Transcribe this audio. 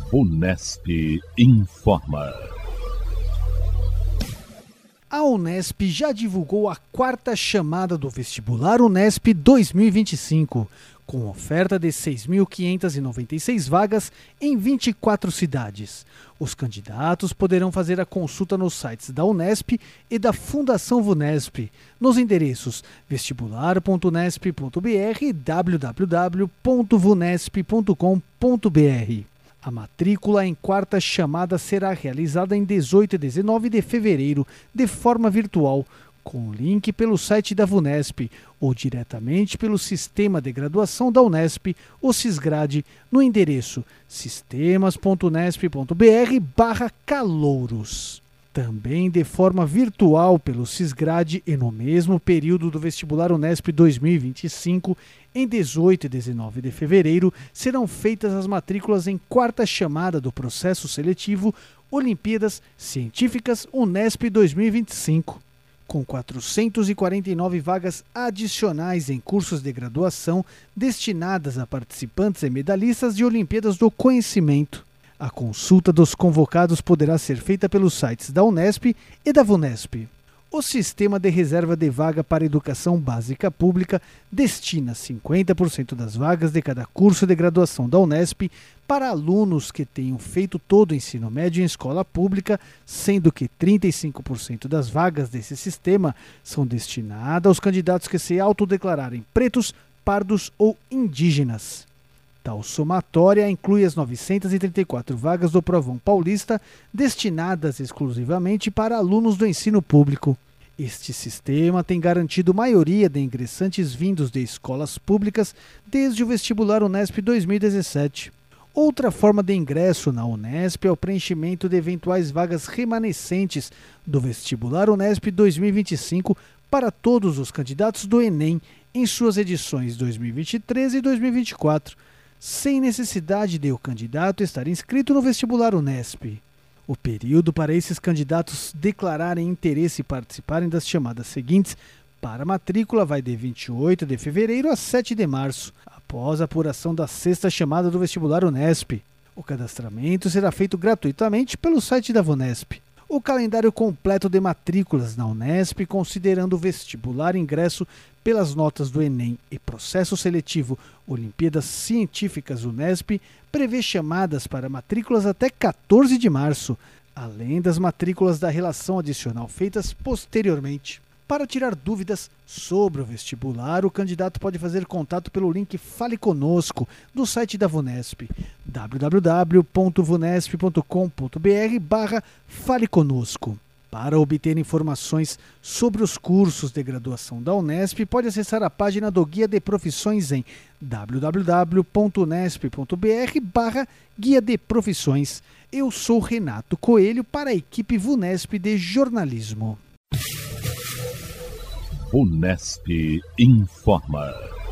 Unesp informa. A Unesp já divulgou a quarta chamada do vestibular Unesp 2025, com oferta de 6.596 vagas em 24 cidades. Os candidatos poderão fazer a consulta nos sites da Unesp e da Fundação Vunesp, nos endereços vestibular.unesp.br e www.vunesp.com.br. A matrícula em quarta chamada será realizada em 18 e 19 de fevereiro, de forma virtual, com link pelo site da Vunesp ou diretamente pelo Sistema de Graduação da Unesp, o Sisgrade, no endereço sistemas.unesp.br/calouros. Também de forma virtual pelo Sisgrade e no mesmo período do vestibular Unesp 2025, em 18 e 19 de fevereiro, serão feitas as matrículas em quarta chamada do processo seletivo Olimpíadas Científicas Unesp 2025. Com 449 vagas adicionais em cursos de graduação destinadas a participantes e medalhistas de Olimpíadas do Conhecimento. A consulta dos convocados poderá ser feita pelos sites da Unesp e da Vunesp. O Sistema de Reserva de Vaga para Educação Básica Pública destina 50% das vagas de cada curso de graduação da Unesp para alunos que tenham feito todo o ensino médio em escola pública, sendo que 35% das vagas desse sistema são destinadas aos candidatos que se autodeclararem pretos, pardos ou indígenas. Tal somatória inclui as 934 vagas do Provão Paulista, destinadas exclusivamente para alunos do ensino público. Este sistema tem garantido maioria de ingressantes vindos de escolas públicas desde o vestibular Unesp 2017. Outra forma de ingresso na Unesp é o preenchimento de eventuais vagas remanescentes do vestibular Unesp 2025 para todos os candidatos do Enem em suas edições 2023 e 2024. Sem necessidade de o candidato estar inscrito no vestibular Unesp. O período para esses candidatos declararem interesse e participarem das chamadas seguintes para a matrícula vai de 28 de fevereiro a 7 de março, após a apuração da sexta chamada do vestibular Unesp. O cadastramento será feito gratuitamente pelo site da Vunesp. O calendário completo de matrículas na Unesp, considerando o vestibular ingresso pelas notas do Enem e processo seletivo Olimpíadas Científicas Unesp, prevê chamadas para matrículas até 14 de março, além das matrículas da relação adicional feitas posteriormente. Para tirar dúvidas sobre o vestibular, o candidato pode fazer contato pelo link Fale Conosco do site da Vunesp, www.vunesp.com.br/faleconosco. Para obter informações sobre os cursos de graduação da Unesp, pode acessar a página do Guia de Profissões em www.unesp.br/Guia de Profissões. Eu sou Renato Coelho para a equipe Vunesp de Jornalismo. Unesp informa.